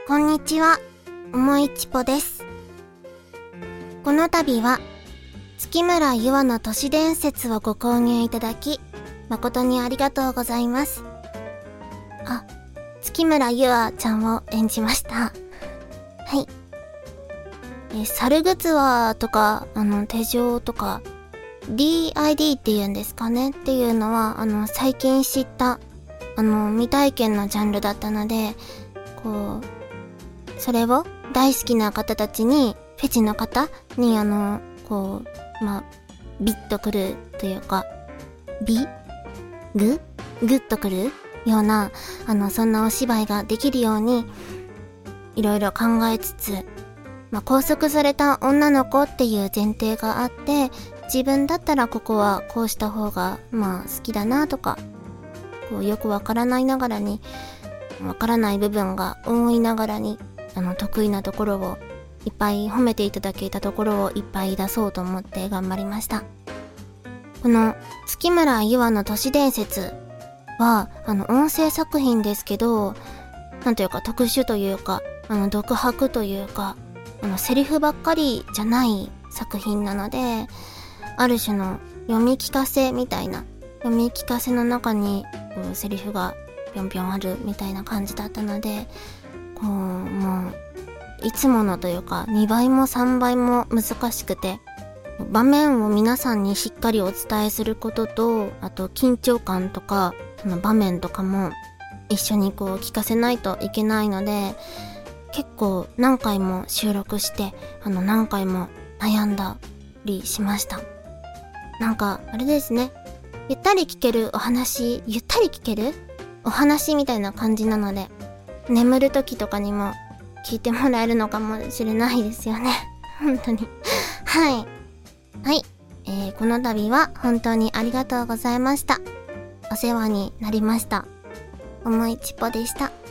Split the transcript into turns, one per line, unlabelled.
こんにちは、おもいちぽです。この度は月村ゆあの都市伝説をご購入いただき誠にありがとうございます。月村ゆあちゃんを演じました。はい。猿グツワとか手錠とか DID っていうんですかねっていうのは最近知った未体験のジャンルだったので、それを大好きな方たちに、フェチの方にビッとくるというか、グッとくるようなそんなお芝居ができるようにいろいろ考えつつ、拘束された女の子っていう前提があって、自分だったらここはこうした方が好きだなとか、よくわからないながらにわからない部分が多いながらに得意なところをいっぱい褒めていただけたところをいっぱい出そうと思って頑張りました。この月村ゆあの都市伝説は音声作品ですけど、なんというか特殊というか独白というかセリフばっかりじゃない作品なので、ある種の読み聞かせみたいな、読み聞かせの中にセリフがぴょんぴょんあるみたいな感じだったので、もういつものというか2倍も3倍も難しくて、場面を皆さんにしっかりお伝えすることと、あと緊張感とかその場面とかも一緒に聞かせないといけないので、結構何回も収録して何回も悩んだりしました。なんかあれですね、ゆったり聞けるお話みたいな感じなので、眠る時とかにも聞いてもらえるのかもしれないですよね。本当に。はい。この度は本当にありがとうございました。お世話になりました。おもいちぽでした。